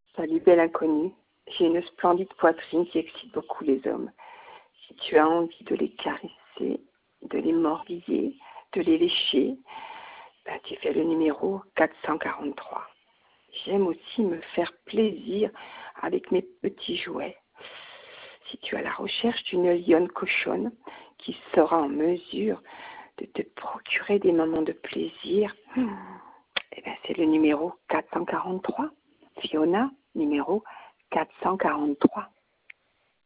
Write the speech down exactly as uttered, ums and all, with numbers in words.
Salut belle inconnue, j'ai une splendide poitrine qui excite beaucoup les hommes. Si tu as envie de les caresser, de les mordiller, de les lécher, ben, tu fais le numéro quatre cent quarante-trois. J'aime aussi me faire plaisir avec mes petits jouets. Si tu es à la recherche d'une lionne cochonne qui sera en mesure de te procurer des moments de plaisir, eh ben, c'est le numéro quatre cent quarante-trois. Fiona, numéro quatre cent quarante-trois.